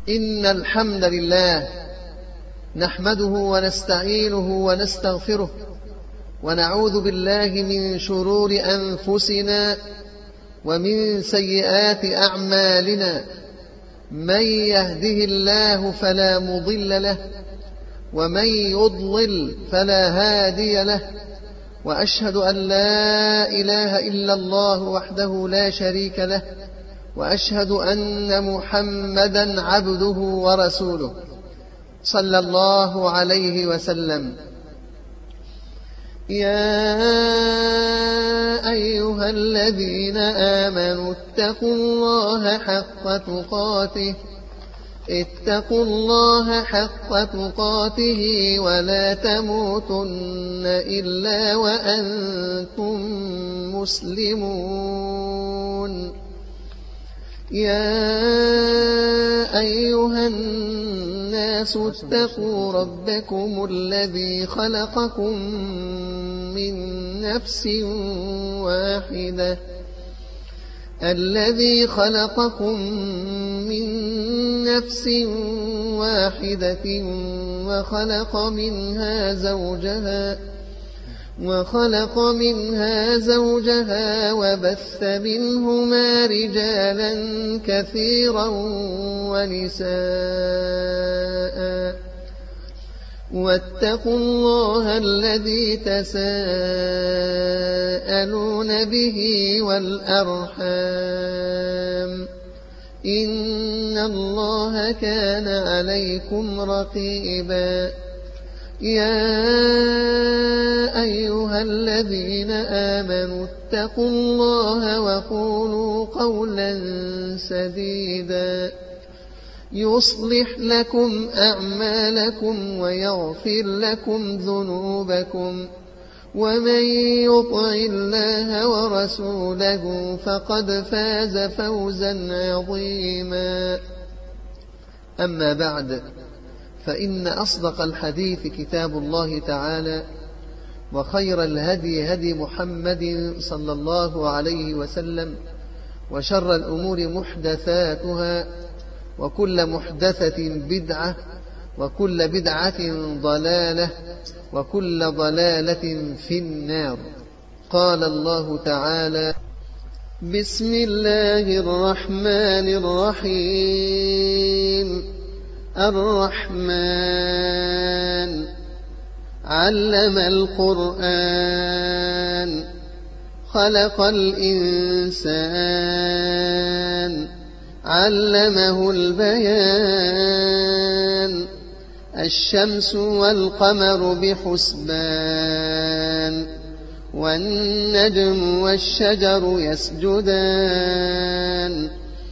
إن الحمد لله نحمده ونستعينه ونستغفره، ونعوذ بالله من شرور أنفسنا ومن سيئات أعمالنا. من يهده الله فلا مضل له، ومن يضلل فلا هادي له. وأشهد أن لا إله إلا الله وحده لا شريك له، وأشهد أن محمدا عبده ورسوله صلى الله عليه وسلم. يا أيها الذين آمنوا اتقوا الله حق تقاته ولا تموتن إلا وأنتم مسلمون. يا أيها الناس اتقوا ربكم الذي خلقكم من نفس واحدة وخلق منها زوجها وبث منهما رجالا كثيرا ونساء. واتقوا الله الذي تساءلون به والأرحام، إن الله كان عليكم رقيبا. يا أيها الذين آمنوا اتقوا الله وقولوا قولا سديدا يصلح لكم أعمالكم ويغفر لكم ذنوبكم، ومن يطع الله ورسوله فقد فاز فوزا عظيما. أما بعد، فإن أصدق الحديث كتاب الله تعالى، وخير الهدي هدي محمد صلى الله عليه وسلم، وشر الأمور محدثاتها، وكل محدثة بدعة، وكل بدعة ضلالة، وكل ضلالة في النار. قال الله تعالى: بسم الله الرحمن الرحيم. الرحمن علم القرآن، خلق الإنسان، علمه البيان. الشمس والقمر بحسبان، والنجم والشجر يسجدان.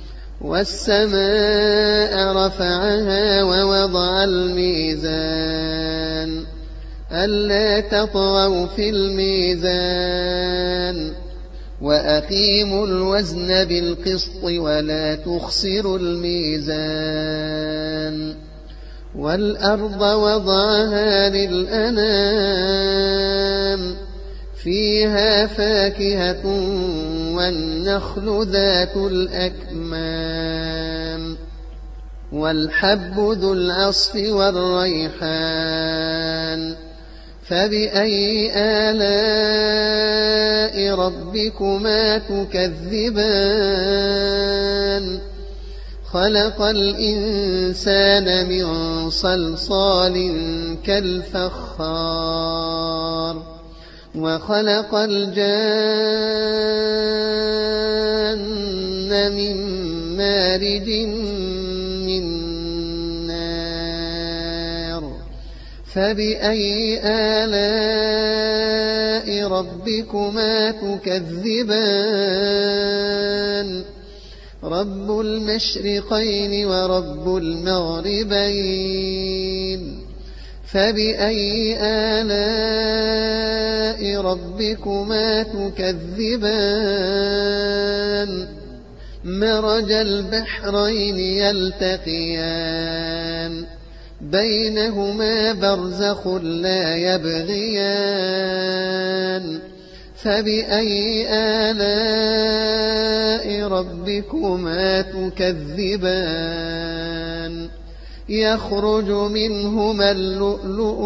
والسماء رفعها ووضع الميزان، ألا تطغوا في الميزان، وأقيموا الوزن بالقسط ولا تخسروا الميزان. والأرض وضعها للأنام، فيها فاكهة والنخل ذات الأكمام، والحب ذو العصف والريحان. فبأي آلاء ربكما تكذبان؟ خلق الإنسان من صلصال كالفخار، وخلق الجان من مارج من نار. فبأي آلاء ربكما تكذبان؟ رب المشرقين ورب المغربين. فبأي آلاء ربكما تكذبان؟ مرج البحرين يلتقيان، بينهما برزخ لا يبغيان. فبأي آلاء ربكما تكذبان؟ يخرج منهما اللؤلؤ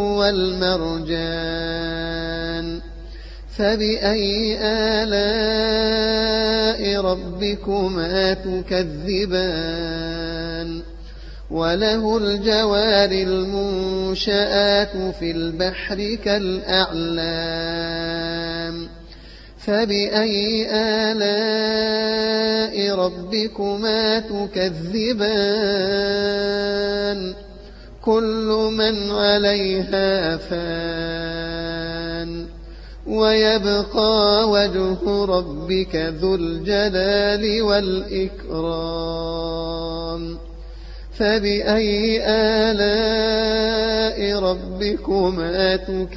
والمرجان فبأي آلاء ربكما تكذبان وله الجوار المنشآت في البحر كالأعلام فبأي آلاء ربكما تكذبان كل من عليها فان ويبقى وجه ربك ذو الجلال والإكرام فبأي آلاء ربكما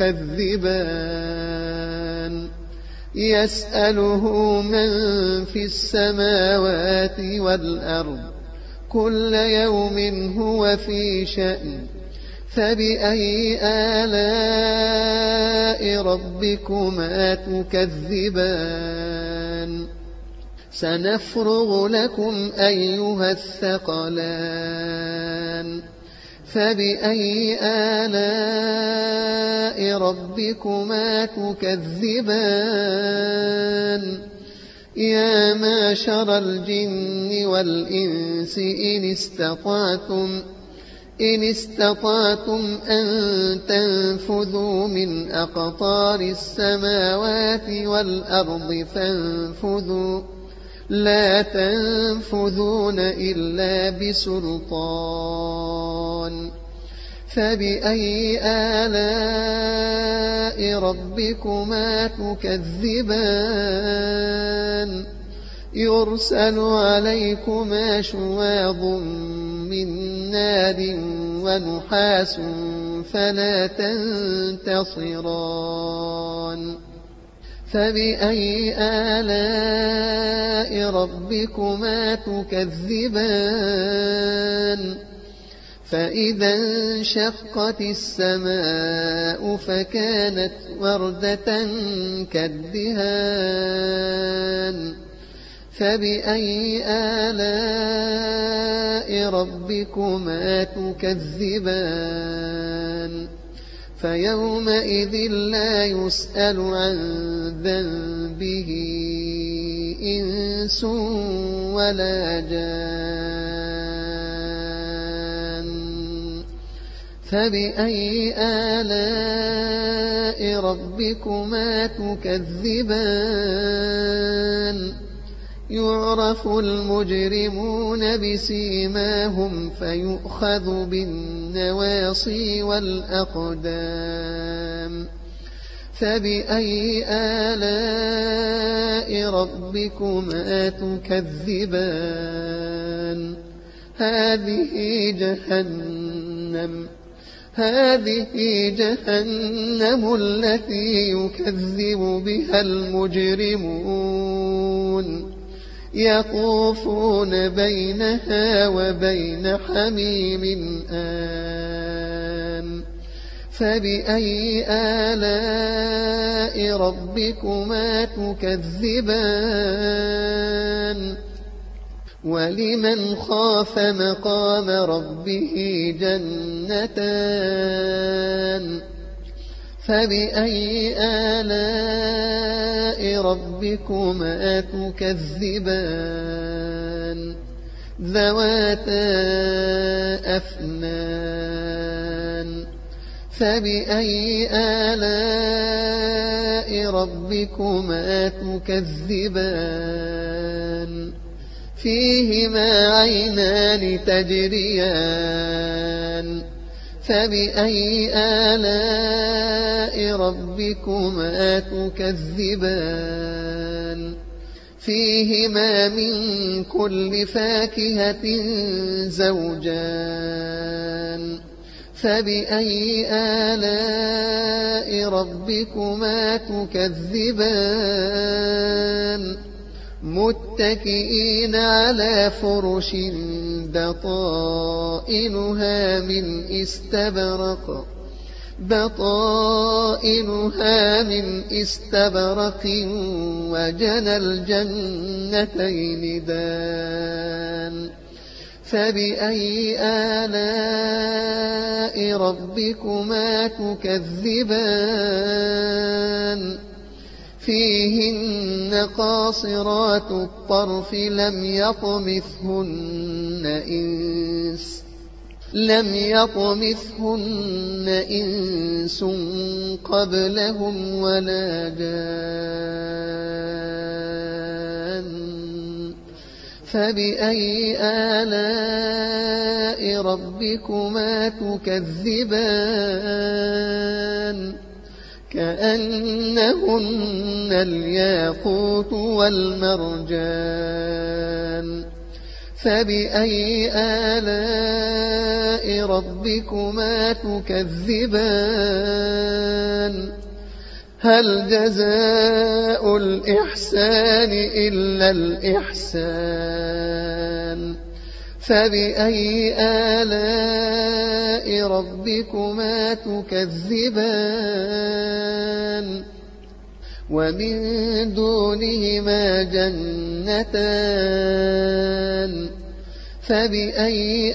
تكذبان يسأله من في السماوات والأرض كل يوم هو في شأن فبأي آلاء ربكما تكذبان سنفرغ لكم أيها الثقلان فبأي آلاء ربكما تكذبان يا معشر الجن والإنس إن استطعتم أن تنفذوا من أقطار السماوات والأرض فانفذوا لا تنفذون إلا بسلطان فبأي آلاء ربكما تكذبان يرسل عليكما شواظ من نار ونحاس فلا تنتصران فبأي آلاء ربكما تكذبان فإذا انشقت السماء فكانت وردة كالدهان فبأي آلاء ربكما تكذبان فيومئذ لا يسأل عن ذنبه إنس ولا جان فبأي آلاء ربكما تكذبان يعرف المجرمون بسيماهم فيؤخذ بالنواصي والأقدام فبأي آلاء ربكما تكذبان هذه جهنم التي يكذب بها المجرمون يطوفون بينها وبين حميم آن فبأي آلاء ربكما تكذبان ولمن خاف مقام ربه جنتان فبأي آلاء ربكما تكذبان ذواتا أفنان فبأي آلاء ربكما تكذبان فيهما عينان تجريان فبأي آلاء ربكما تكذبان فيهما من كل فاكهة زوجان فبأي آلاء ربكما تكذبان متكئين على فرش بطائنها من استبرق وجنى الجنتين دان فبأي آلاء ربكما تكذبان فيهن قاصرات الطرف لم يطمثهن إنس قبلهم ولا جان فبأي آلاء ربكما تكذبان كأنهن الياقوت والمرجان فبأي آلاء ربكما تكذبان هل جزاء الإحسان إلا الإحسان فبأي آلاء ربكما تكذبان ومن دونهما جنتان فبأي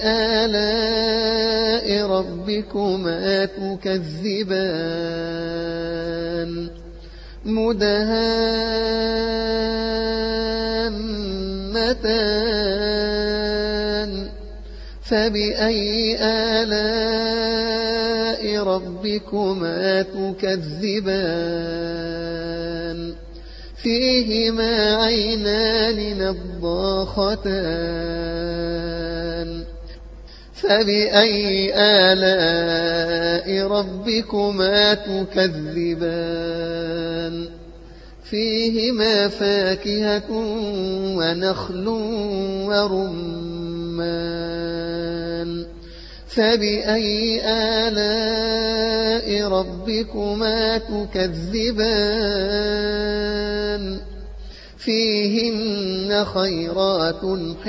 آلاء ربكما تكذبان مدهامتان فبأي آلاء ربكما تكذبان فيهما عينان نضاختان فبأي آلاء ربكما تكذبان فيهما فاكهة ونخل ورمان فبأي آلاء ربكما تكذبان فيهن خيرات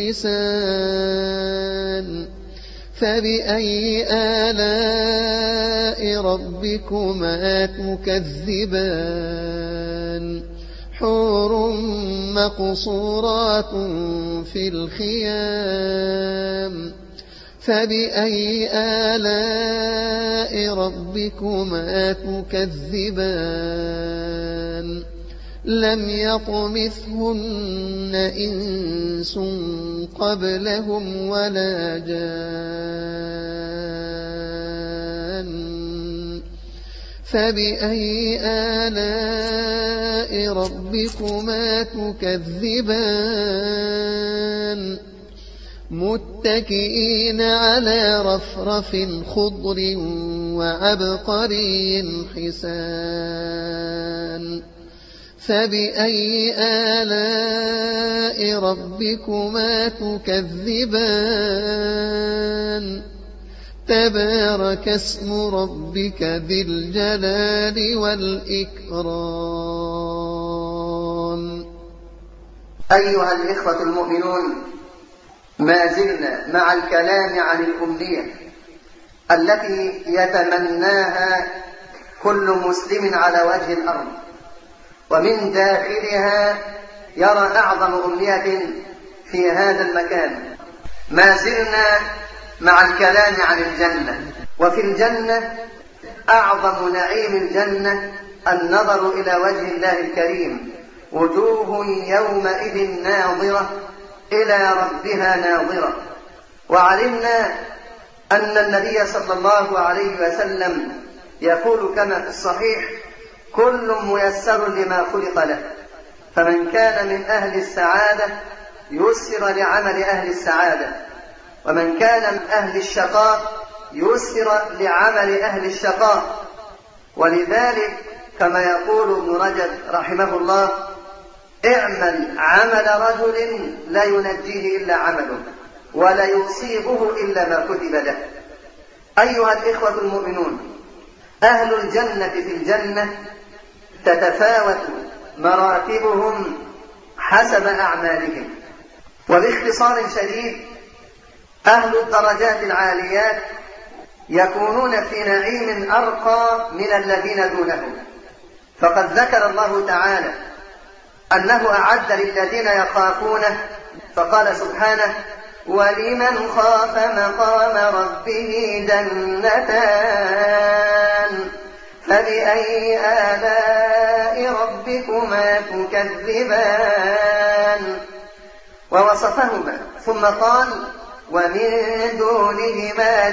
حسان فبأي آلاء ربكما تكذبان حور مقصورات في الخيام فبأي آلاء ربكما تكذبان لم يطمثهن إنس قبلهم ولا جان فبأي آلاء ربكما تكذبان متكئين على رفرف خضر وعبقري حسان فبأي آلاء ربكما تكذبان تبارك اسم ربك ذي الجلال والإكرام. أيها الإخوة المؤمنون، ما زلنا مع الكلام عن الأمنية التي يتمناها كل مسلم على وجه الأرض، ومن داخلها يرى أعظم أمنية في هذا المكان. ما زلنا مع الكلام عن الجنة، وفي الجنة أعظم نعيم الجنة النظر إلى وجه الله الكريم، وجوه يومئذ ناظرة إلى ربها ناظرة. وعلمنا أن النبي صلى الله عليه وسلم يقول كما في الصحيح: كل ميسر لما خلق له، فمن كان من أهل السعادة يسر لعمل أهل السعادة، ومن كان من أهل الشقاء يسر لعمل أهل الشقاء. ولذلك كما يقول ابن رجب رحمه الله: اعمل عمل رجل لا ينجيه إلا عمله ولا يصيبه إلا ما كتب له. أيها الإخوة المؤمنون، أهل الجنة في الجنة تتفاوت مراتبهم حسب أعمالهم. وباختصار شديد، أهل الدرجات العاليات يكونون في نعيم أرقى من الذين دونهم، فقد ذكر الله تعالى أنه أعد للذين يخافونه، فقال سبحانه: ولمن خاف مقام ربه جنتان فبأي آلاء ربكما تكذبان ووصفهما ثم قال ومن دونهما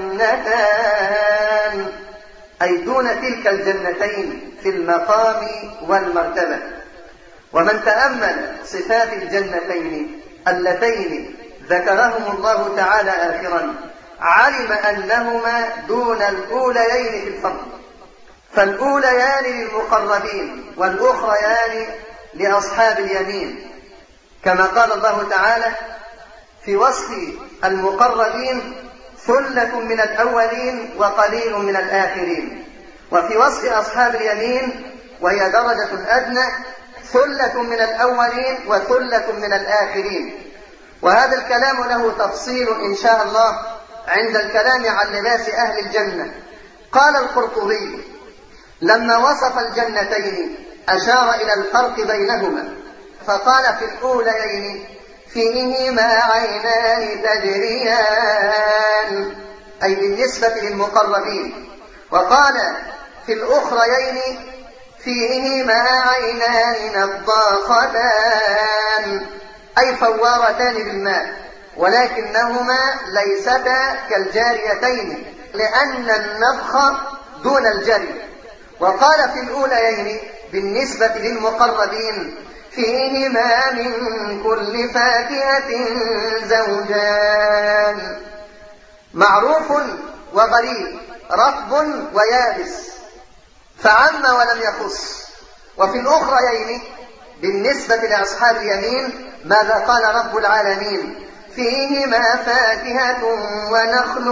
جنتان أي دون تلك الجنتين في المقام والمرتبة. ومن تأمل صفات الجنتين اللتين ذكرهم الله تعالى آخرا علم أنهما دون الأوليين في الفضل، فالأوليان للمقربين والأخريان لأصحاب اليمين، كما قال الله تعالى في وصف المقربين ثلة من الأولين وقليل من الآخرين، وفي وصف أصحاب اليمين وهي درجة أدنى ثلة من الأولين وثلة من الآخرين. وهذا الكلام له تفصيل إن شاء الله عند الكلام عن لباس أهل الجنة. قال القرطبي لما وصف الجنتين أشار إلى الفرق بينهما فقال في الأوليين فيهما عينان تجريان أي بالنسبة للمقربين، وقال في الأخريين فيهما عينان نضاختان أي فوارتان بالماء، ولكنهما ليستا كالجاريتين لأن النفخ دون الجري. وقال في الأوليين بالنسبة للمقربين فيهما من كل فاكهة زوجان معروف وغريب رطب ويابس فعم ولم يخص. وفي الأخريين بالنسبة لأصحاب اليمين ماذا قال رب العالمين فيهما فاكهة ونخل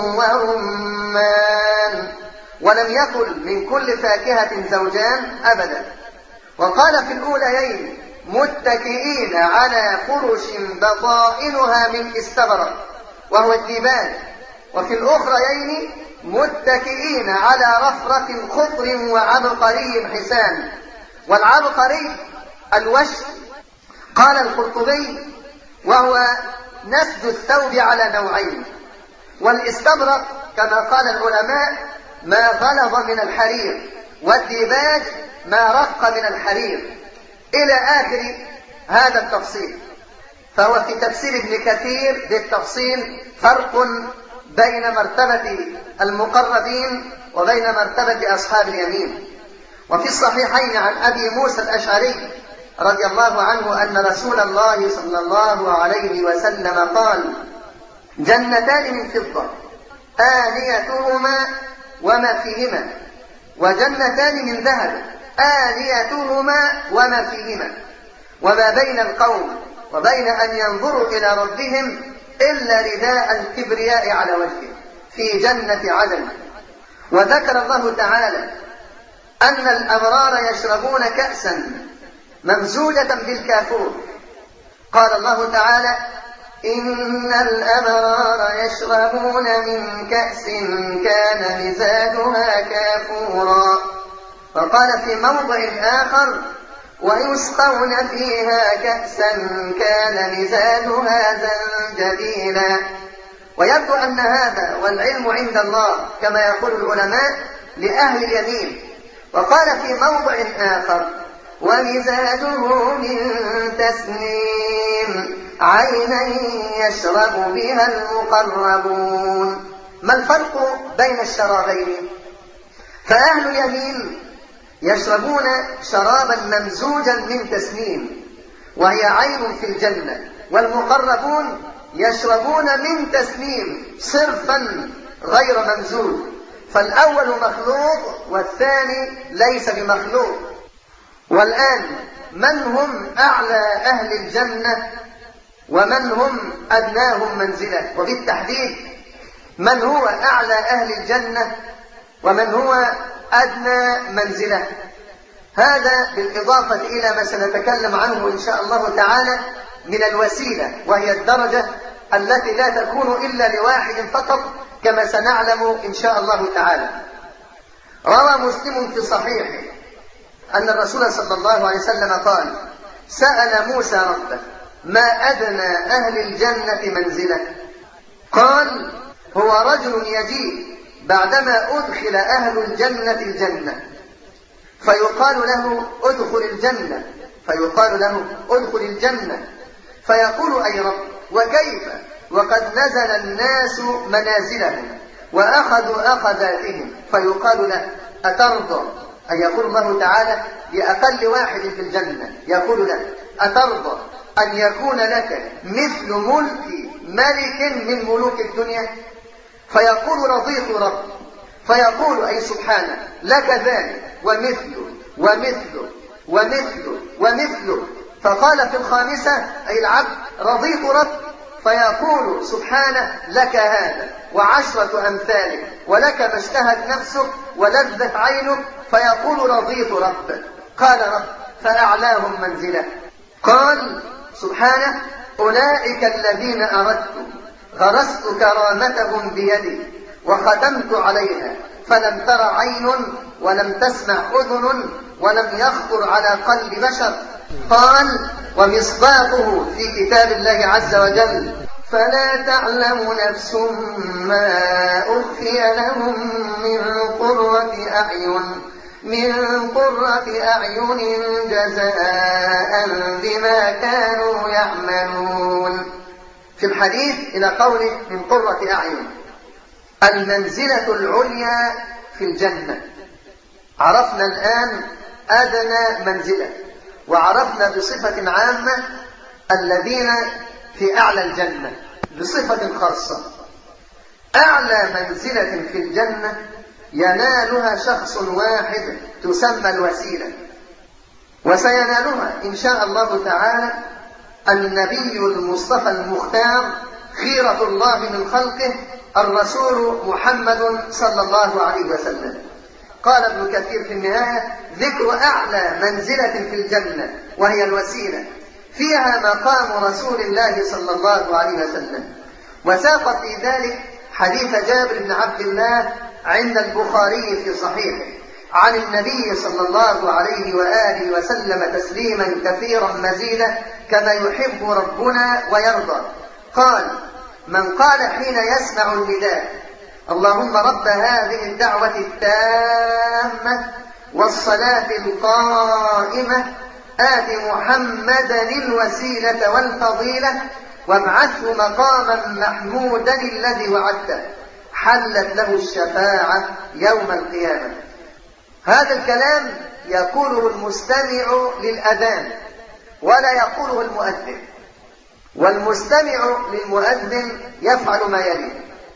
ورمان ولم يقل من كل فاكهة زوجان أبدا. وقال في الأوليين متكئين على فرش بطائنها من استبرق وهو الديباج، وفي الأخريين متكئين على رفرف خضر وعبقري حسان، والعبقري الوش. قال القرطبي وهو نسج الثوب على نوعين، والاستبرق كما قال العلماء ما غلظ من الحرير، والديباج ما رق من الحرير، إلى آخر هذا التفصيل. فهو في تفسير ابن كثير بالتفصيل فرق بين مرتبة المقربين وبين مرتبة أصحاب اليمين. وفي الصحيحين عن أبي موسى الأشعري رضي الله عنه أن رسول الله صلى الله عليه وسلم قال جنتان من فضة آنيتهما وما فيهما، وجنتان من ذهب آنيتهما وما فيهما، وما بين القوم وبين أن ينظروا إلى ربهم إلا رداء الكبرياء على وجهه في جنة عدن. وذكر الله تعالى أن الأبرار يشربون كأسا ممزوجة بالكافور. قال الله تعالى إن الأبرار يشربون من كأس كان مزاجها كافورا. وقال في موضع آخر ويسقون فيها كأسا كان مزاجها زنجبيلا. ويبدو أن هذا والعلم عند الله كما يقول العلماء لأهل اليمين. وقال في موضع آخر ومزاجه من تسنيم عينا يشرب بها المقربون. ما الفرق بين الشرابين؟ فأهل اليمين يشربون شرابا ممزوجا من تسنيم وهي عين في الجنة، والمقربون يشربون من تسنيم صرفا غير ممزوج، فالأول مخلوط والثاني ليس بمخلوط. والآن من هم أعلى أهل الجنة ومن هم أدناهم منزلة؟ وبالتحديد من هو أعلى أهل الجنة ومن هو أدنى منزلة؟ هذا بالإضافة إلى ما سنتكلم عنه إن شاء الله تعالى من الوسيلة، وهي الدرجة التي لا تكون إلا لواحد فقط كما سنعلم إن شاء الله تعالى. روى مسلم في صحيحه أن الرسول صلى الله عليه وسلم قال سأل موسى ربه ما أدنى أهل الجنة منزلة؟ قال هو رجل يجيء بعدما أدخل أهل الجنة الجنة فيقال له ادخل الجنة، فيقال له ادخل الجنة، فيقول أي رب وكيف وقد نزل الناس منازلهم وأخذوا أخذاتهم، فيقال له أترضى، أي يقول الله تعالى لأقل واحد في الجنة يقول له أترضى أن يكون لك مثل ملك ملك من ملوك الدنيا؟ فيقول رضيت رب، فيقول أي سبحانه لك ذلك ومثله ومثله ومثله ومثله، فقال في الخامسة أي العبد رضيت رب، فيقول سبحانه لك هذا وعشرة أمثاله ولك ما اشتهت نفسك ولذت عينك، فيقول رضيت رب. قال رب فأعلاهم منزلة. قال سبحانه أولئك الذين أردت غرست كرامتهم بيدي وختمت عليها فلم تر عين ولم تسمع أذن ولم يخطر على قلب بشر. قال ومصداقه في كتاب الله عز وجل فلا تعلم نفس ما أخفي لهم من قرة أعين جزاء بما كانوا يعملون. في الحديث إلى قوله من قرة أعين، المنزلة العليا في الجنة. عرفنا الآن أدنى منزلة، وعرفنا بصفة عامة الذين في أعلى الجنة بصفة خاصة. أعلى منزلة في الجنة ينالها شخص واحد تسمى الوسيلة، وسينالها إن شاء الله تعالى النبي المصطفى المختار خيرة الله من خلقه الرسول محمد صلى الله عليه وسلم. قال ابن كثير في النهاية ذكر أعلى منزلة في الجنة وهي الوسيلة، فيها مقام رسول الله صلى الله عليه وسلم. وساق في ذلك حديث جابر بن عبد الله عند البخاري في صحيحه عن النبي صلى الله عليه وآله وسلم تسليما كثيرا مزيدا كما يحب ربنا ويرضى. قال من قال حين يسمع النداء اللهم رب هذه الدعوة التامة والصلاة القائمة آت محمدا الوسيلة والفضيلة وابعثه مقاما محمودا الذي وعدته حلت له الشفاعة يوم القيامة. هذا الكلام يقوله المستمع للأذان ولا يقوله المؤذن. والمستمع للمؤذن يفعل ما يلي: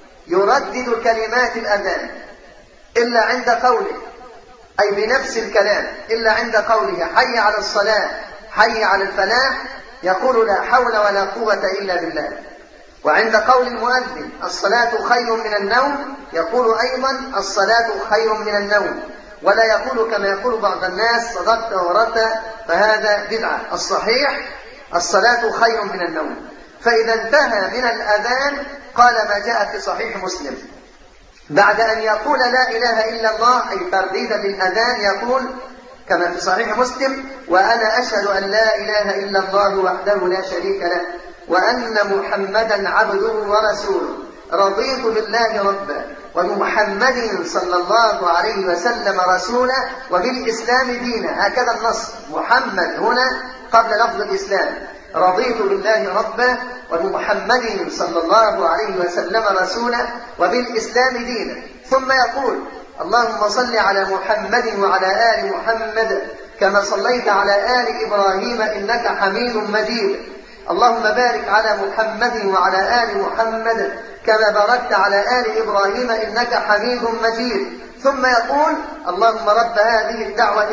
يردد كلمات الأذان إلا عند قوله، أي بنفس الكلام، إلا عند قوله حي على الصلاة حي على الفلاح يقول لا حول ولا قوة إلا بالله. وعند قول المؤذن الصلاة خير من النوم يقول أيضا الصلاة خير من النوم، ولا يقول كما يقول بعض الناس صدقت وردت، فهذا بدعة. الصحيح الصلاة خير من النوم. فإذا انتهى من الأذان قال ما جاء في صحيح مسلم بعد أن يقول لا إله إلا الله أي ترديدا للأذان يقول كما في صحيح مسلم وأنا أشهد أن لا إله إلا الله وحده لا شريك له وأن محمدا عبده ورسوله رضيت بالله ربا وبمحمد صلى الله عليه وسلم رسولا وبالإسلام دينا. هكذا النص، محمد هنا قبل لفظ الإسلام، رضيت بالله ربا وبمحمد صلى الله عليه وسلم رسولا وبالإسلام دينا. ثم يقول اللهم صل على محمد وعلى آل محمد كما صليت على آل إبراهيم إنك حميد مجيد. اللهم بارك على محمد وعلى آل محمد كما باركت على آل إبراهيم إنك حميد مجيد. ثم يقول اللهم رب هذه الدعوة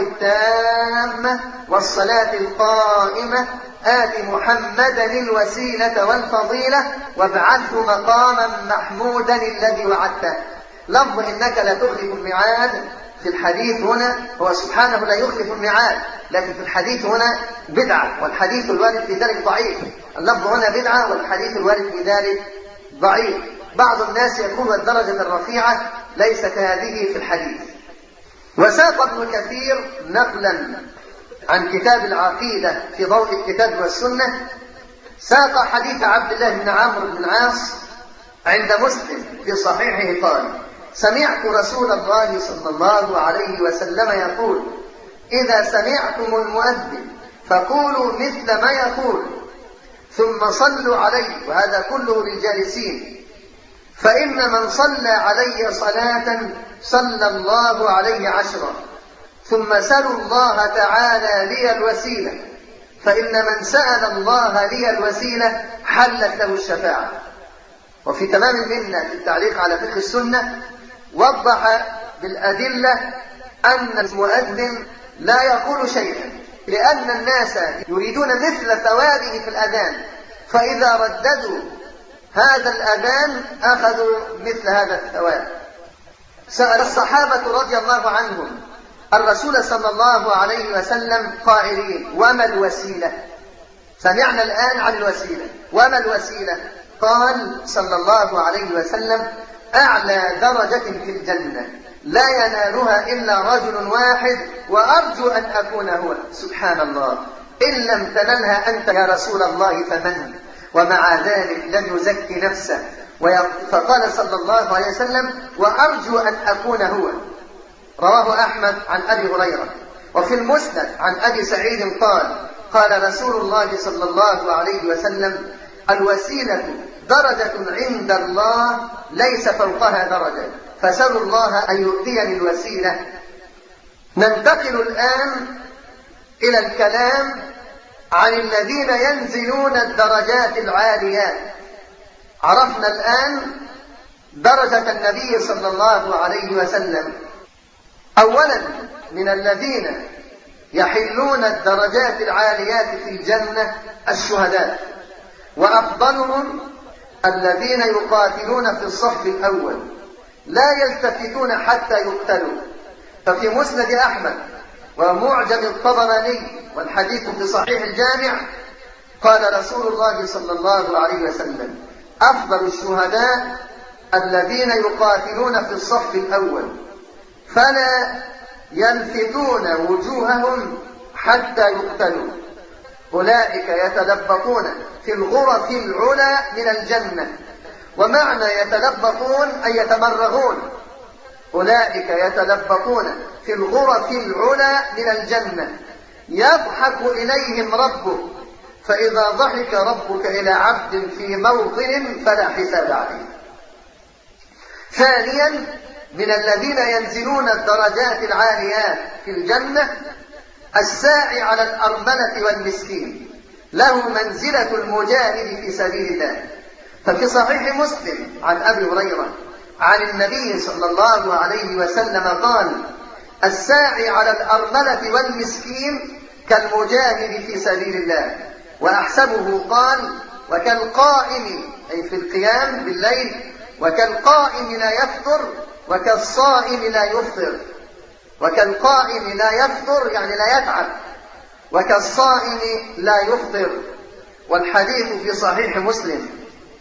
التامة والصلاة القائمة آت محمدا الوسيلة والفضيلة وابعثه مقاما محمودا الذي وعدته. لفظ إنك لا تخلف الميعاد في الحديث هنا هو سبحانه لا يخلف الميعاد، لكن في الحديث هنا بدعة والحديث الوارد في ذلك ضعيف. اللفظ هنا بدعة والحديث الوارد في ذلك ضعيف. بعض الناس يقول الدرجة الرفيعة ليس كهذه في الحديث. وساق ابن كثير نقلا عن كتاب العقيدة في ضوء الكتاب والسنة ساق حديث عبد الله بن عمرو بن العاص عند مسلم في صحيحه قال: سمعت رسول الله صلى الله عليه وسلم يقول: إذا سمعتم المؤذن فقولوا مثل ما يقول ثم صلوا عليه، وهذا كله للجالسين، فإن من صلى علي صلاة صلى الله عليه 10، ثم سلوا الله تعالى لي الوسيلة، فإن من سأل الله لي الوسيلة حلت له الشفاعة. وفي تمام المنة في التعليق على فقه السنة وضح بالأدلة أن المؤذن لا يقول شيئا، لأن الناس يريدون مثل ثوابه في الأذان، فإذا رددوا هذا الأذان أخذوا مثل هذا الثواب. سأل الصحابة رضي الله عنهم الرسول صلى الله عليه وسلم قائلين: وما الوسيلة؟ سمعنا الآن عن الوسيلة، وما الوسيلة؟ قال صلى الله عليه وسلم: أعلى درجة في الجنة لا ينالها إلا رجل واحد وأرجو أن أكون هو. سبحان الله، إن لم تنلها أنت يا رسول الله فمن؟ ومع ذلك لم يزكي نفسه، فقال صلى الله عليه وسلم: وأرجو أن أكون هو. رواه أحمد عن أبي هريرة. وفي المسند عن أبي سعيد قال رسول الله صلى الله عليه وسلم: الوسيلة درجة عند الله ليس فوقها درجة، فسألوا الله أن يؤتيني الوسيلة. ننتقل الآن إلى الكلام عن الذين ينزلون الدرجات العاليات. عرفنا الآن درجة النبي صلى الله عليه وسلم. أولا، من الذين يحلون الدرجات العاليات في الجنة الشهداء، وأفضلهم الذين يقاتلون في الصف الأول لا يلتفتون حتى يقتلوا. ففي مسند أحمد ومعجم الطبراني والحديث في صحيح الجامع قال رسول الله صلى الله عليه وسلم: أفضل الشهداء الذين يقاتلون في الصف الأول فلا يلفتون وجوههم حتى يقتلوا، أولئك يتلبطون في الغرف العلى من الجنة. ومعنى يتلبطون أي يتمرغون، أولئك يتلبطون في الغرف العلى من الجنة يضحك إليهم ربك، فإذا ضحك ربك إلى عبد في موطن فلا حساب عليه. ثانيا، من الذين ينزلون الدرجات العاليات في الجنة الساعي على الأرملة والمسكين، له منزلة المجاهد في سبيل الله. ففي صحيح مسلم عن أبي هريرة عن النبي صلى الله عليه وسلم قال: الساعي على الأرملة والمسكين كالمجاهد في سبيل الله. وأحسبه قال: وكالقائم، أي في القيام بالليل، وكالقائم لا يفطر وكالصائم لا يفطر. وكالقائم لا يفطر يعني لا يتعب، وكالصائم لا يفطر. والحديث في صحيح مسلم.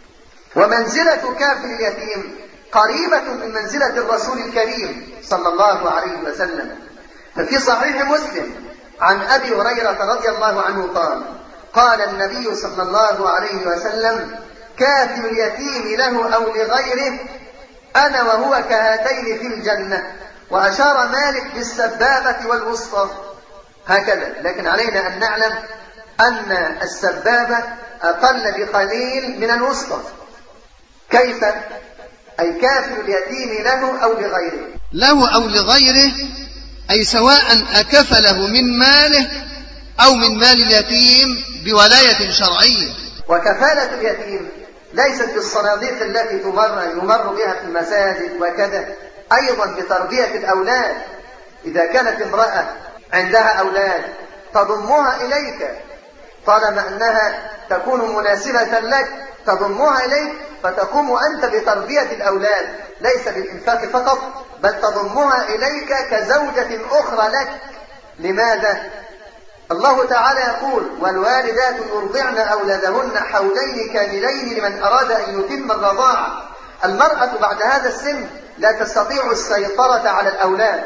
ومنزلة كافر اليتيم قريبة من منزلة الرسول الكريم صلى الله عليه وسلم. ففي صحيح مسلم عن أبي هريرة رضي الله عنه قال النبي صلى الله عليه وسلم: كافر اليتيم له أو لغيره أنا وهو كهاتين في الجنة. وأشار مالك بالسبابة والوسطى هكذا، لكن علينا أن نعلم أن السبابة أقل بقليل من الوسطى. كيف؟ أي كافر اليتيم له أو لغيره. له أو لغيره أي سواء أكفله من ماله أو من مال اليتيم بولاية شرعية. وكفالة اليتيم ليست بالصناديق التي يمر بها في المساجد وكذا، أيضا بتربية الأولاد. إذا كانت امرأة عندها أولاد تضمها إليك طالما أنها تكون مناسبة لك، تضمها إليك فتقوم أنت بتربية الأولاد، ليس بالإنفاق فقط، بل تضمها إليك كزوجة أخرى لك. لماذا؟ الله تعالى يقول: والوالدات يرضعن أولادهن حولين كاملين لمن أراد أن يتم الرضاعة. المرأة بعد هذا السن لا تستطيع السيطرة على الأولاد،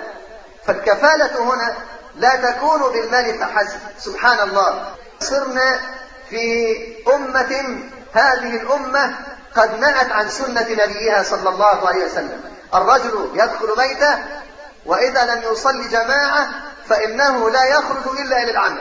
فالكفالة هنا لا تكون بالمال فحسب. سبحان الله، صرنا في أمة هذه الأمة قد نأت عن سنة نبيها صلى الله عليه وسلم. الرجل يدخل بيته وإذا لم يصلي جماعة فإنه لا يخرج إلا إلى العمل.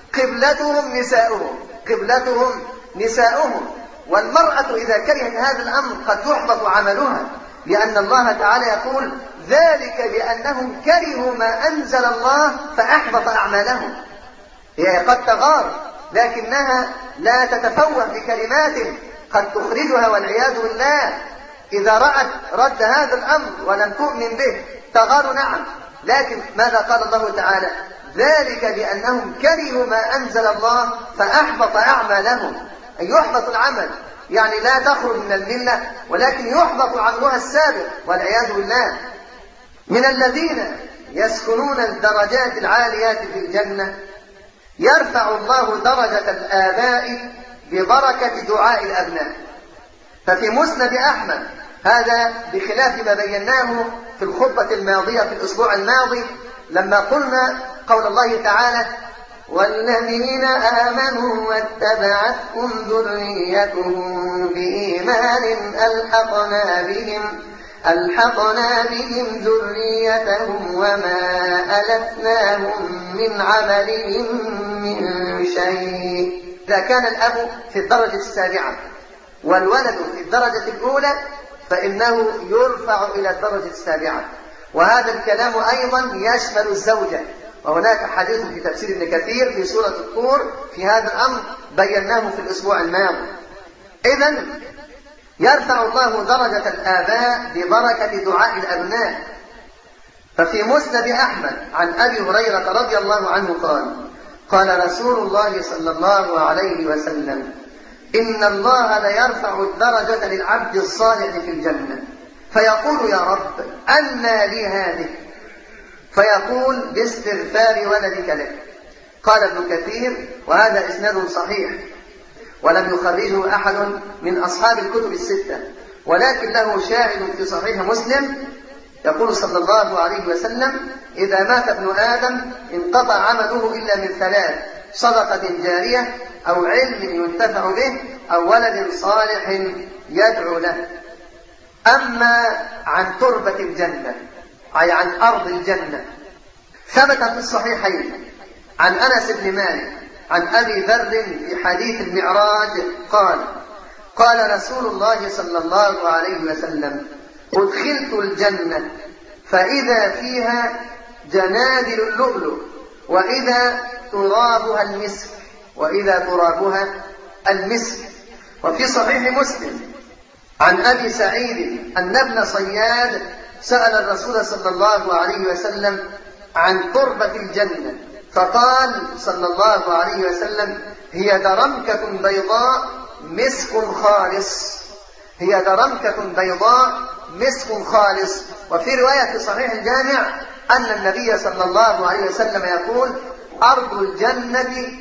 قبلتهم نساؤهم. والمرأة إذا كرهت هذا الأمر قد يحبط عملها، لأن الله تعالى يقول ذلك بأنهم كرهوا ما أنزل الله فأحبط أعمالهم. هي قد تغار لكنها لا تتفوه بكلمات قد تخرجها والعياذ بالله. إذا رأت رد هذا الأمر ولم تؤمن به تغار، نعم، لكن ماذا قال الله تعالى؟ ذلك بأنهم كرهوا ما أنزل الله فأحبط أعمالهم. أي يحبط العمل، يعني لا تخرج من الملة ولكن يحبط عملها السابق والعياذ بالله. من الذين يسكنون الدرجات العاليات في الجنة يرفع الله درجة الآباء ببركة دعاء الأبناء. ففي مسند أحمد، هذا بخلاف ما بيناه في الخطبة الماضية في الأسبوع الماضي لما قلنا قول الله تعالى والذين آمنوا واتبعتهم ذريتهم بإيمان ألحقنا بهم ذريتهم وما ألتناهم من عملهم من شيء. إذا كان الأب في الدرجة السابعة والولد في الدرجة الأولى فإنه يرفع إلى الدرجة السابعة. وهذا الكلام أيضا يشمل الزوجة، وهناك حديث في تفسير ابن كثير في سورة الطور في هذا الأمر بيناه في الأسبوع الماضي. إذن يرفع الله درجة الآباء ببركة دعاء الأبناء. ففي مسند أحمد عن أبي هريرة رضي الله عنه قال رسول الله صلى الله عليه وسلم إن الله ليرفع الدرجة للعبد الصالح في الجنة فيقول يا رب أنى لي هذه؟ فيقول باستغفار ولدك لك. قال ابن كثير وهذا إسناد صحيح ولم يخرجه أحد من أصحاب الكتب الستة، ولكن له شاهد في صحيح مسلم يقول صلى الله عليه وسلم إذا مات ابن آدم انقطع عمله إلا من ثلاث: صدقة جارية أو علم ينتفع به أو ولد صالح يدعو له. أما عن تربة الجنة أي عن أرض الجنة ثبت في الصحيحين عن أنس بن مالك عن أبي ذر في حديث المعراج قال رسول الله صلى الله عليه وسلم أدخلت الجنة فإذا فيها جنادل اللؤلؤ وإذا ترابها المسك. وفي صحيح مسلم عن أبي سعيد أن ابن صياد سأل الرسول صلى الله عليه وسلم عن تربة الجنة فقال صلى الله عليه وسلم هي درمكة بيضاء مسك خالص. وفي رواية في صحيح الجامع أن النبي صلى الله عليه وسلم يقول أرض الجنة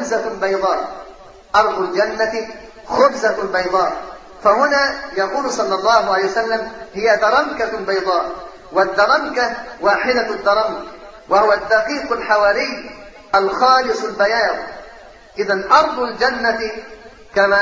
خبزة بيضاء. فهنا يقول صلى الله عليه وسلم هي درمكة بيضاء، والدرمكة واحدة الدرمك وهو الدقيق الحواري الخالص البياض. إذن أرض الجنة كما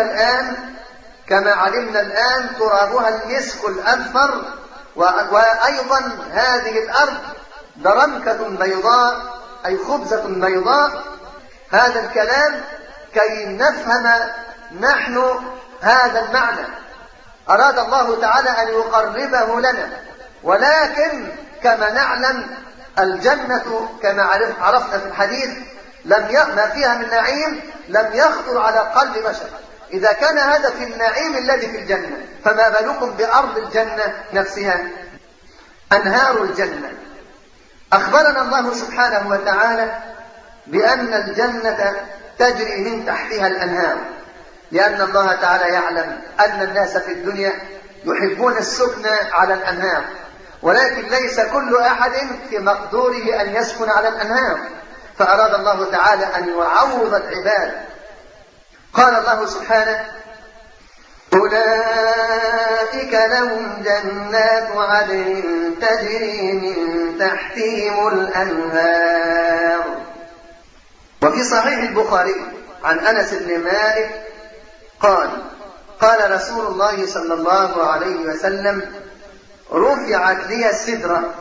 علمنا الآن ترابها المسك الأذفر، وأيضا هذه الأرض درمكة بيضاء أي خبزة بيضاء. هذا الكلام كي نفهم نحن هذا المعنى. أراد الله تعالى أن يقربه لنا، ولكن كما نعلم الجنة كما عرفنا في الحديث ما فيها من نعيم لم يخطر على قلب بشر. إذا كان هذا في النعيم الذي في الجنة فما بالكم بأرض الجنة نفسها. أنهار الجنة، أخبرنا الله سبحانه وتعالى بأن الجنة تجري من تحتها الأنهار، لأن الله تعالى يعلم أن الناس في الدنيا يحبون السكن على الأنهار، ولكن ليس كل أحد في مقدوره أن يسكن على الأنهار، فأراد الله تعالى أن يعوض العباد. قال الله سبحانه أولئك لهم جنات عدن تجري من تحتهم الأنهار. وفي صحيح البخاري عن أنس بن مالك قال قال رسول الله صلى الله عليه وسلم رفعت لي السدرة.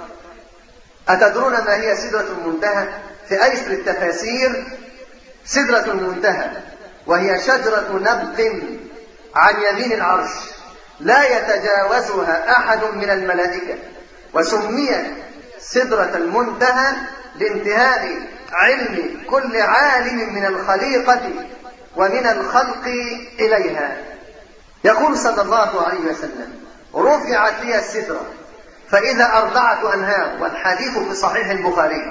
أتدرون ما هي سدرة المنتهى؟ في أيسر التفاسير سدرة المنتهى وهي شجرة نبق عن يمين العرش لا يتجاوزها أحد من الملائكة، وسميت سدرة المنتهى لانتهاء علم كل عالم من الخليقة ومن الخلق إليها. يقول صلى الله عليه وسلم رفعت لي السدرة فإذا 4 أنهار، والحديث في صحيح البخاري.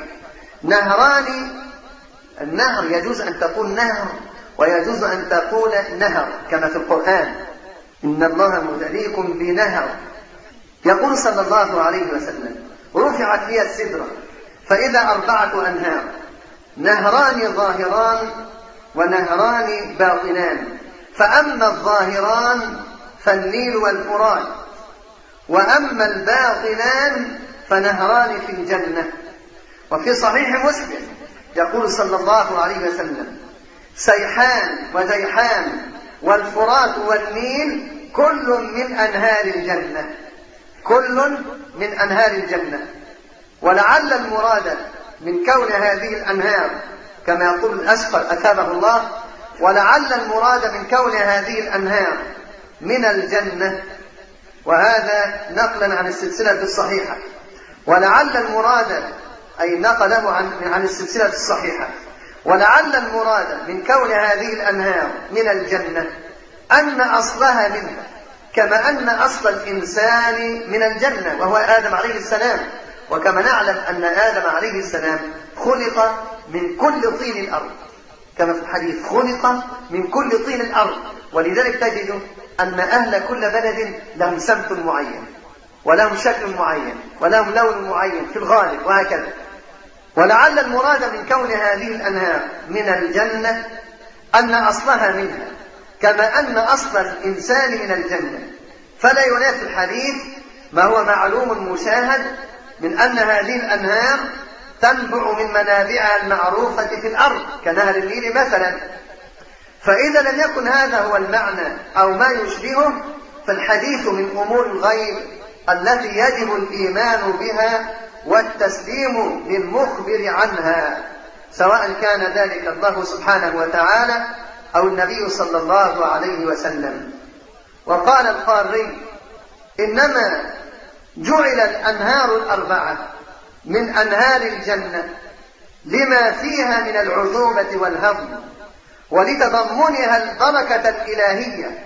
نهران، النهر يجوز أن تقول نهر ويجوز أن تقول نهر كما في القرآن إن الله مبتليكم بنهر. يقول صلى الله عليه وسلم رفعت لي السدرة فإذا 4 أنهار، نهران ظاهران ونهران باطنان، فأما الظاهران فالنيل والفرات، وأما الباطنان فنهران في الجنة. وفي صحيح مسلم يقول صلى الله عليه وسلم سيحان وزيحان والفرات والنيل كل من أنهار الجنة، كل من أنهار الجنة. ولعل المراد من كون هذه الأنهار كما يقول الأشقر أثابه الله، ولعل المراد من كون هذه الأنهار من الجنة، وهذا نقلا عن السلسلة الصحيحة. ولعل المراد أي نقله عن السلسلة الصحيحة. ولعل المراد من كون هذه الأنهار من الجنة أن أصلها منها، كما أن أصل الإنسان من الجنة وهو آدم عليه السلام. وكما نعلم أن آدم عليه السلام خلق من كل طين الأرض، كما في الحديث خلق من كل طين الأرض. ولذلك تجد أن أهل كل بلد لهم سمت معين ولهم شكل معين ولهم لون معين في الغالب وهكذا. ولعل المراد من كون هذه الأنهار من الجنة أن أصلها منها، كما أن أصل الإنسان من الجنة. فلا ينافي الحديث ما هو معلوم مشاهد من أن هذه الأنهار تنبع من منابعها المعروفة في الأرض كنهر النيل مثلا. فإذا لم يكن هذا هو المعنى أو ما يشبهه، فالحديث من أمور الغيب التي يجب الإيمان بها والتسليم للمخبر عنها، سواء كان ذلك الله سبحانه وتعالى أو النبي صلى الله عليه وسلم. وقال القاري إنما جعل الأنهار 4 من أنهار الجنة لما فيها من العذوبة والهضم، ولتضمنها البركة الإلهية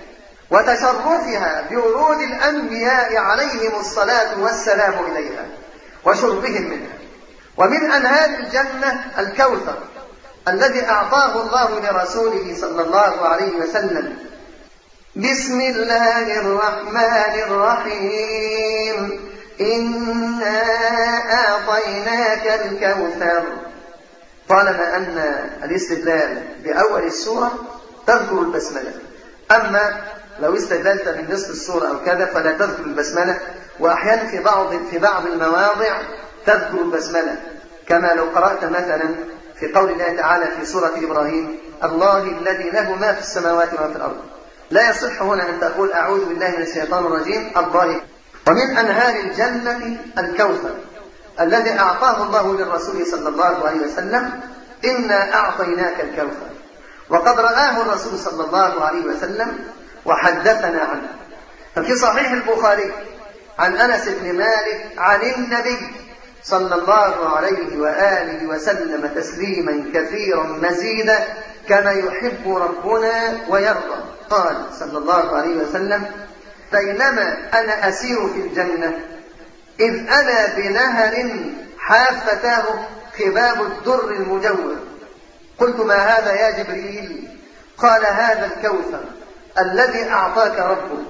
وتشرفها بورود الأنبياء عليهم الصلاة والسلام إليها وشربهم منها. ومن أنهار الجنة الكوثر الذي أعطاه الله لرسوله صلى الله عليه وسلم. بسم الله الرحمن الرحيم إنا أعطيناك الكوثر. طالما أن الاستدلال بأول السورة تذكر البسملة، أما لو استدلت من نصف السورة أو كذا فلا تذكر البسملة، وأحيانا في بعض المواضع تذكر البسملة، كما لو قرأت مثلا في قول الله تعالى في سورة إبراهيم الله الذي له ما في السماوات وما في الأرض. لا يصح هنا أن تقول أعوذ بالله من الشيطان الرجيم الله. ومن أنهار الجنة الكوثر الذي أعطاه الله للرسول صلى الله عليه وسلم إنا أعطيناك الكوثر، وقد رآه الرسول صلى الله عليه وسلم وحدثنا عنه. ففي صحيح البخاري عن أنس بن مالك عن النبي صلى الله عليه وآله وسلم تسليما كثيرا مزيدا كما يحب ربنا ويرضى. قال صلى الله عليه وسلم بينما أنا أسير في الجنة إذ أنا بنهر حافتاه خباب الدر المجور. قلت ما هذا يا جبريل؟ قال هذا الكوثر الذي أعطاك ربك،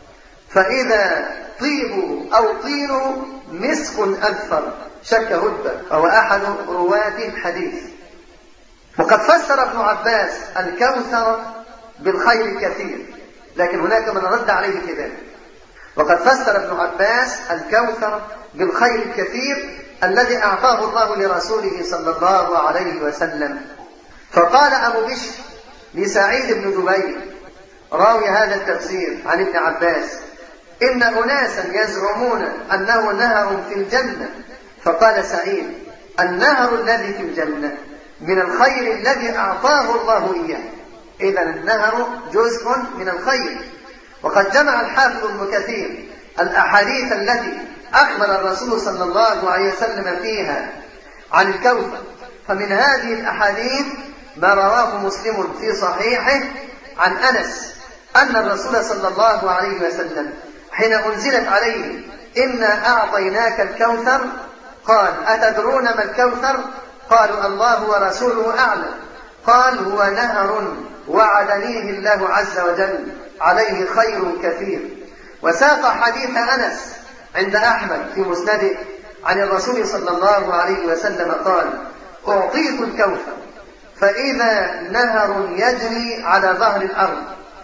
فإذا طيب أو طين مسك أذفر شك هدبة، وهو أحد رواة الحديث. وقد فسر ابن عباس الكوثر بالخير الكثير، لكن هناك من رد عليه كذلك. وقد فسر ابن عباس الكوثر بالخير الكثير الذي أعطاه الله لرسوله صلى الله عليه وسلم. فقال أبو بشر لسعيد بن جبير راوي هذا التفسير عن ابن عباس: إن أناسا يزعمون أنه نهر في الجنة. فقال سعيد: النهر الذي في الجنة من الخير الذي أعطاه الله إياه. إذا النهر جزء من الخير. وقد جمع الحافظ ابن كثير الأحاديث التي أخبر الرسول صلى الله عليه وسلم فيها عن الكوثر. فمن هذه الأحاديث ما رواه مسلم في صحيحه عن أنس أن الرسول صلى الله عليه وسلم حين أنزلت عليه: إنا أعطيناك الكوثر، قال: أتدرون ما الكوثر؟ قالوا: الله ورسوله أعلم. قال: هو نهر وعدنيه الله عز وجل، عليه خير كثير. وساق حديث أنس عند أحمد في مسنده عن الرسول صلى الله عليه وسلم قال: أعطيت الكوثر فإذا نهر يجري على ظهر الأرض،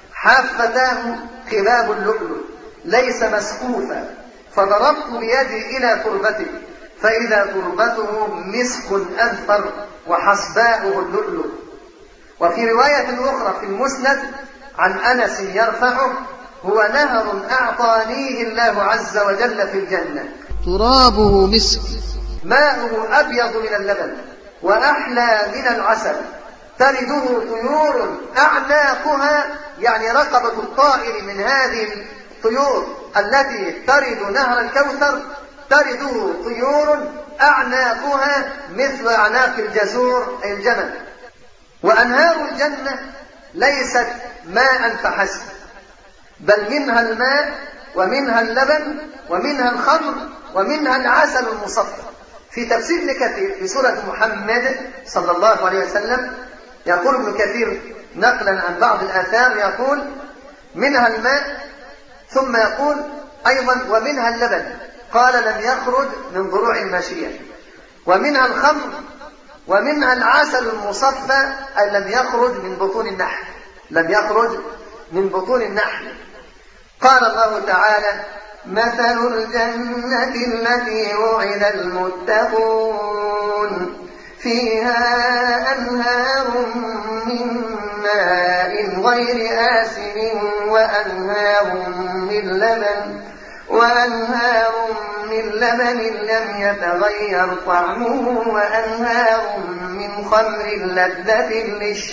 حافتاه خباب اللؤلؤ ليس مسقوفا، فضربت بيدي إلى تربته فإذا تربته مسك أذفر وحصباؤه اللؤلؤ. وفي رواية أخرى في المسند عن أنس يرفعه: هو نهر أعطانيه الله عز وجل في الجنة، ترابه مسك، ماؤه أبيض من اللبن وأحلى من العسل، تلده طيور أعناقها، يعني رقبة الطائر من هذه الطيور التي ترد نهر الكوثر، ترده طيور أعناقها مثل أعناق الجزور أي الجمل. وأنهار الجنة ليست ماء فحسب، بل منها الماء ومنها اللبن ومنها الخمر ومنها العسل المصفى. في تفسير ابن كثير في سورة محمد صلى الله عليه وسلم يقول ابن كثير نقلا عن بعض الآثار، يقول: منها الماء، ثم يقول أيضا: ومنها اللبن، قال: لم يخرج من ضروع الماشية، ومنها الخمر، ومنها العسل المصفى، أي لم يخرج من بطون النحل، لم يخرج من بطون النحل. قال الله تعالى: مثل الجنة التي وعد المتقون فيها أنهار من ماء غير آسن وأنهار من لبن لم يتغير طعمه وأنهار من خمر لذة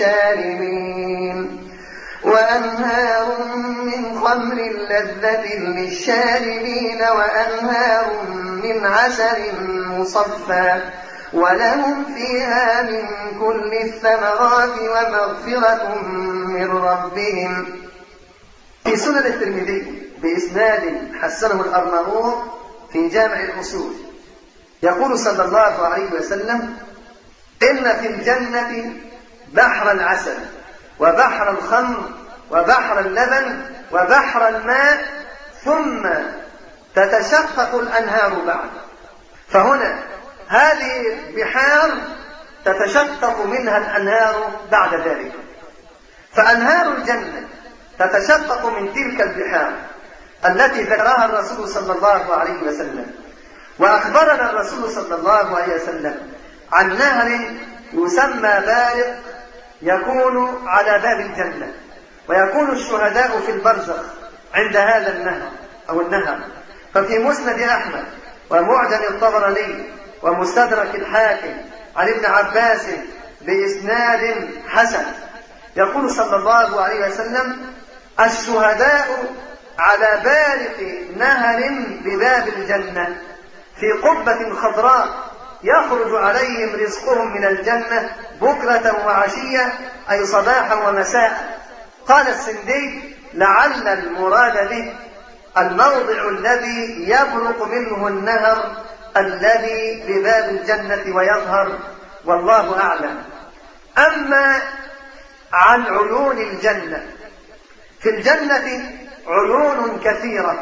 للشاربين وأنهار من عسل مصفى ولهم فيها من كل الثمرات ومغفرة من ربهم. في سنن الترمذي بإسناد حسنه الأرناؤوط في جامع الأصول يقول صلى الله عليه وسلم: إن في الجنة بحر العسل وبحر الخمر وبحر اللبن وبحر الماء ثم تتشقق الأنهار بعد. فهنا هذه البحار تتشقق منها الأنهار بعد ذلك، فأنهار الجنة تتشقق من تلك البحار التي ذكرها الرسول صلى الله عليه وسلم. وأخبرنا الرسول صلى الله عليه وسلم عن نهر يسمى بارق يكون على باب الجنة، ويكون الشهداء في البرزخ عند هذا النهر أو النهر. ففي مسند أحمد ومعجم الطبراني ومستدرك الحاكم عن ابن عباس بإسناد حسن يقول صلى الله عليه وسلم: الشهداء على بارق نهر بباب الجنة في قبة خضراء يخرج عليهم رزقهم من الجنة بكرة وعشية، أي صباحا ومساء. قال السندي: لعل المراد به الموضع الذي يبرق منه النهر الذي بباب الجنة ويظهر، والله أعلم. أما عن عيون الجنة، في الجنة عيون كثيرة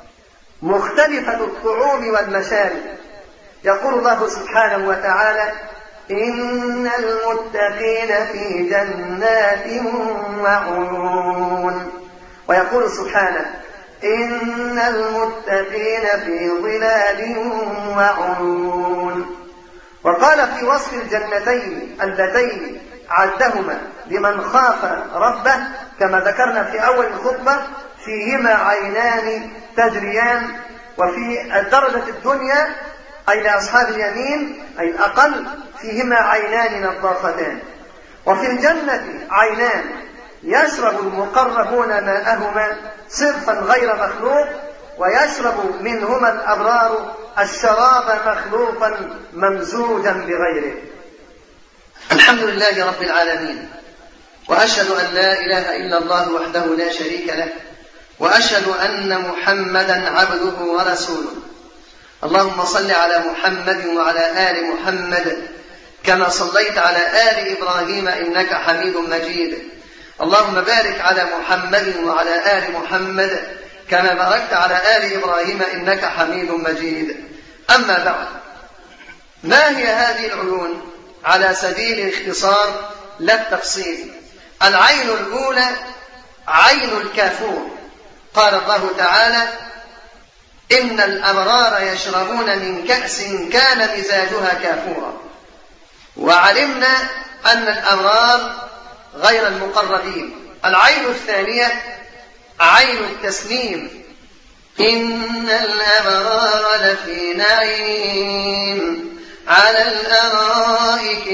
مختلفة الطعوم والمشارب. يقول الله سبحانه وتعالى: إن المتقين في جنات وعيون. ويقول سبحانه: إن المتقين في ظلال وعيون. وقال في وصف الجنتين اللتين عدهما لمن خاف ربه كما ذكرنا في أول الخطبة: فيهما عينان تجريان. وفي الدرجة الدنيا أي لأصحاب اليمين أي الأقل فيهما عينان نضاختان. وفي الجنة عينان يشرب المقربون ماءهما صرفا غير مخلوق، ويشرب منهما الأبرار الشراب مخلوقا ممزوجا بغيره. الحمد لله رب العالمين، وأشهد أن لا إله إلا الله وحده لا شريك له، وأشهد أن محمدا عبده ورسوله. اللهم صل على محمد وعلى آل محمد كما صليت على آل إبراهيم إنك حميد مجيد. اللهم بارك على محمد وعلى آل محمد كما باركت على آل إبراهيم إنك حميد مجيد. أما بعد، ما هي هذه العيون على سبيل الاختصار لا التفصيل؟ العين الأولى عين الكافور. قال الله تعالى: إن الأبرار يشربون من كأس كان مزاجها كافورا. وعلمنا أن الأبرار غير المقربين. العين الثانية عين التسليم: إن الأبرار لفي نعيم على الأرائك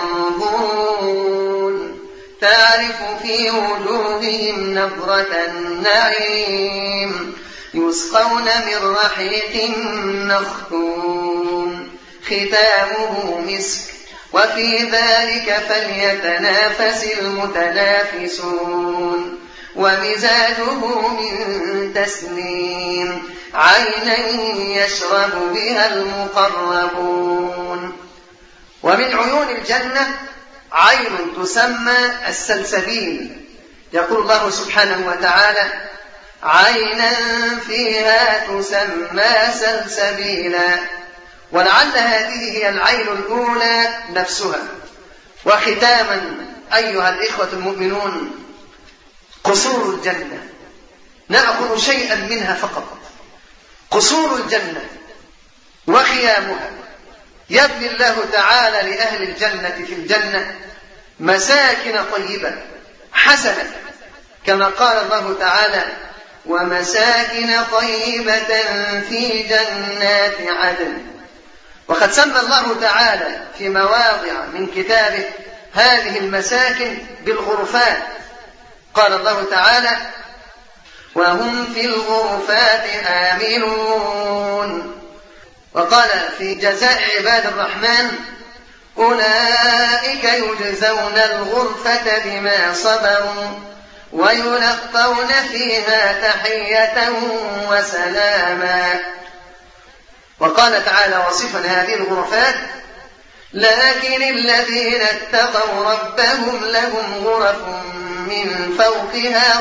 ينظرون تعرف في وجوههم نظرة النعيم يسقون من رحيق مختوم ختامه مسك وفي ذلك فليتنافس المتنافسون ومزاجه من تسنيم عينا يشرب بها المقربون. ومن عيون الجنة عين تسمى السلسبيل. يقول الله سبحانه وتعالى: عينا فيها تسمى سلسبيلا. ولعل هذه هي العين الأولى نفسها. وختاما أيها الإخوة المؤمنون، قصور الجنة نأخذ شيئا منها فقط. قصور الجنة وخيامها يبني الله تعالى لأهل الجنة في الجنة مساكن طيبة حسنة، كما قال الله تعالى: ومساكن طيبة في جنات عدن. وقد سمى الله تعالى في مواضع من كتابه هذه المساكن بالغرفات. قال الله تعالى: وهم في الغرفات آمنون. وقال في جزاء عباد الرحمن: أولئك يجزون الغرفة بما صبروا ويلقون فيها تحية وسلاما. وقال تعالى وصفا هذه الغرفات: لكن الذين اتقوا ربهم لهم غرف من فوقها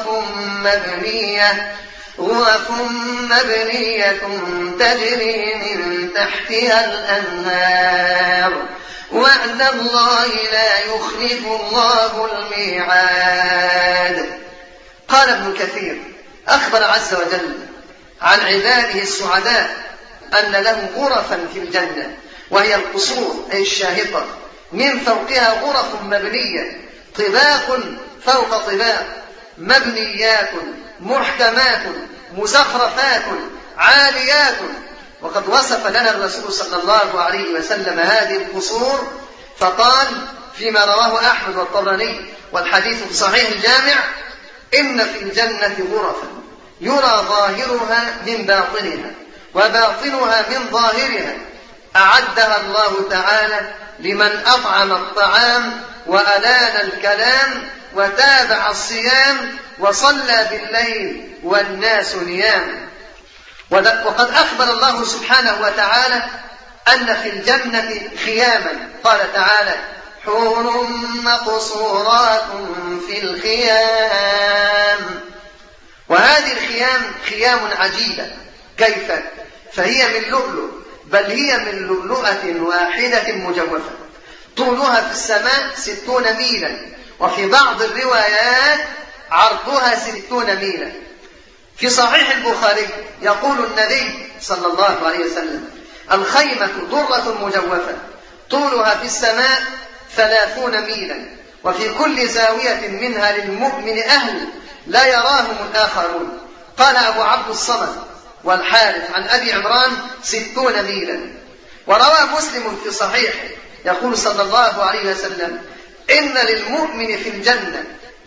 غرف مبنية تجري من تحتها الأنهار وعد الله لا يخلف الله الميعاد. قال ابن كثير: أخبر عز وجل عن عباده السعداء أن لهم غرفا في الجنة، وهي القصور أي الشاهقة، من فوقها غرف مبنية، طباق فوق طباق، مبنيات محكمات مزخرفات عاليات. وقد وصف لنا الرسول صلى الله عليه وسلم هذه القصور فقال فيما رواه أحمد والطبراني والحديث في صحيح الجامع: إن في الجنة غرفا يرى ظاهرها من باطنها وباطنها من ظاهرها أعدها الله تعالى لمن أطعم الطعام وألان الكلام وتابع الصيام وصلى بالليل والناس نيام. وقد أخبر الله سبحانه وتعالى أن في الجنة خياما. قال تعالى: حور مقصورات في الخيام. وهذه الخيام خيام عجيبة. كيف؟ فهي من لؤلؤ، بل هي من لؤلؤة واحدة مجوفة، طولها في السماء 60 ميلا، وفي بعض الروايات عرضها 60 ميلا. في صحيح البخاري يقول النبي صلى الله عليه وسلم: الخيمة درة مجوفة طولها في السماء 30 ميلا، وفي كل زاوية منها للمؤمن أهل لا يراهم الآخرون. قال أبو عبد الصمد والحارث عن أبي عمران 60 ميلا. وروى مسلم في صحيحه يقول صلى الله عليه وسلم: إن للمؤمن في الجنة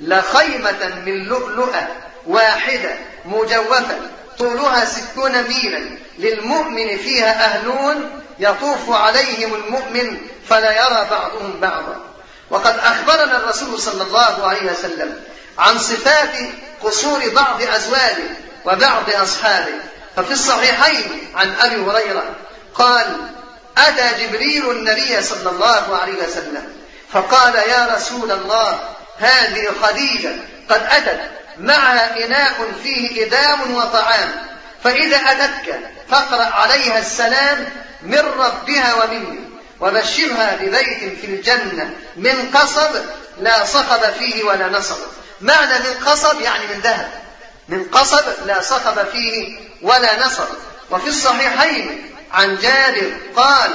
لخيمة من لؤلؤة واحدة مجوفة طولها 60 ميلا، للمؤمن فيها أهلون يطوف عليهم المؤمن فلا يرى بعضهم بعضا. وقد أخبرنا الرسول صلى الله عليه وسلم عن صفات قصور بعض أزواجه وبعض أصحابه، ففي الصحيحين عن أبي هريرة قال: أتى جبريل النبي صلى الله عليه وسلم فقال: يا رسول الله، هذه خديجة قد أتت معها إناء فيه إدام وطعام، فإذا أتتك فاقرأ عليها السلام من ربها ومني، وبشرها ببيت في الجنة من قصب لا صخب فيه ولا نصب. معنى من قصب يعني من ذهب، من قصب لا صخب فيه ولا نصب. وفي الصحيحين عن جابر قال: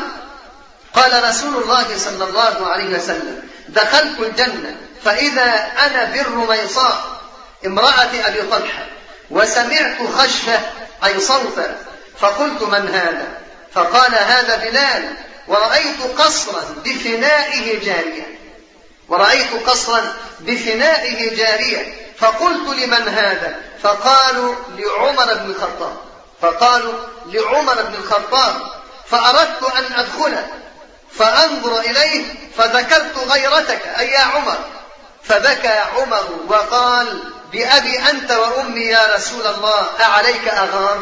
قال رسول الله صلى الله عليه وسلم: دخلت الجنة فإذا أنا بالرميصاء امرأة أبي طلحة، وسمعت خشفة أي صوتا، فقلت: من هذا؟ فقال: هذا بلال، ورأيت قصرا بفنائه جارية، ورأيت قصرا بفنائه جارية، فقلت: لمن هذا؟ فقالوا: لعمر بن الخطاب. فقالوا: لعمر بن الخطاب. فأردت أن أدخل فأنظر إليه، فذكرت غيرتك أي يا عمر، فبكى عمر وقال: بأبي أنت وأمي يا رسول الله، أعليك أغار؟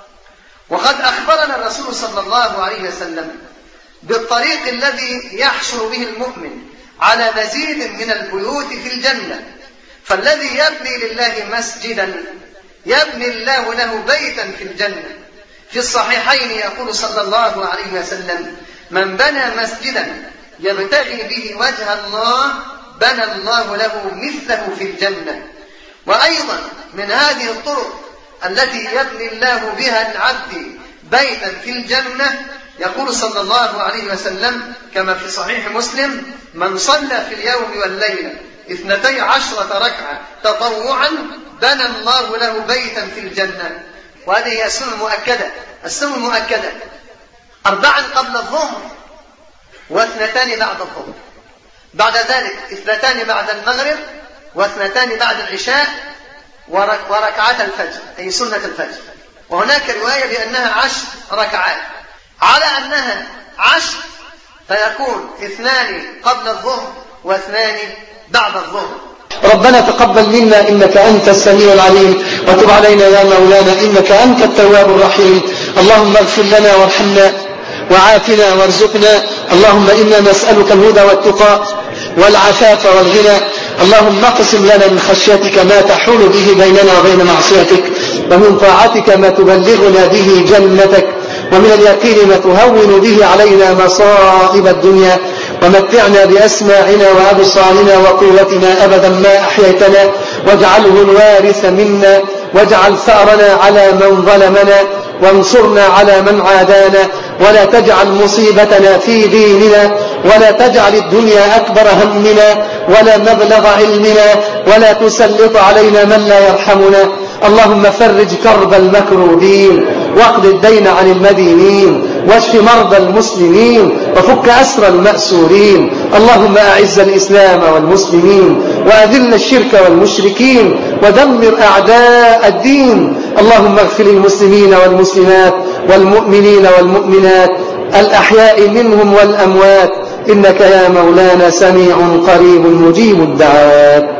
وقد أخبرنا الرسول صلى الله عليه وسلم بالطريق الذي يحشر به المؤمن على مزيد من البيوت في الجنة. فالذي يبني لله مسجدا يبني الله له بيتا في الجنة. في الصحيحين يقول صلى الله عليه وسلم: من بنى مسجدا يبتغي به وجه الله بنى الله له مثله في الجنة. وأيضا من هذه الطرق التي يبني الله بها العبد بيتا في الجنة يقول صلى الله عليه وسلم كما في صحيح مسلم: من صلى في اليوم والليلة 12 ركعة تطوعا بنى الله له بيتا في الجنة. وهذه هي السنة المؤكدة. السنة المؤكدة 4 قبل الظهر و2 بعد الظهر، بعد ذلك 2 بعد المغرب و2 بعد العشاء وركعات الفجر أي سنة الفجر. وهناك رواية بأنها 10 ركعات. على أنها 10 فيكون 2 قبل الظهر و2 بعد الظهر. ربنا تقبل منا إنك أنت السميع العليم، وتب علينا يا مولانا إنك أنت التواب الرحيم. اللهم اغفر لنا وارحمنا وعافنا وارزقنا. اللهم إنا نسألك الهدى والتقى والعفاف والغنى. اللهم اقسم لنا من خشيتك ما تحول به بيننا وبين معصيتك، ومن طاعتك ما تبلغنا به جنتك، ومن اليقين ما تهون به علينا مصائب الدنيا، ومتعنا بأسماعنا وأبصارنا وقوتنا أبدا ما أحييتنا، واجعله الوارث منا، واجعل ثأرنا على من ظلمنا، وانصرنا على من عادانا، ولا تجعل مصيبتنا في ديننا، ولا تجعل الدنيا أكبر همنا ولا مبلغ علمنا، ولا تسلط علينا من لا يرحمنا. اللهم فرج كرب المكروبين، واقض الدين عن المدينين، واشف مرضى المسلمين، وفك أسر المأسورين. اللهم أعز الإسلام والمسلمين، وأذل الشرك والمشركين، ودمر أعداء الدين. اللهم اغفر للمسلمين والمسلمات والمؤمنين والمؤمنات الأحياء منهم والأموات، إنك يا مولانا سميع قريب مجيب الدعوات.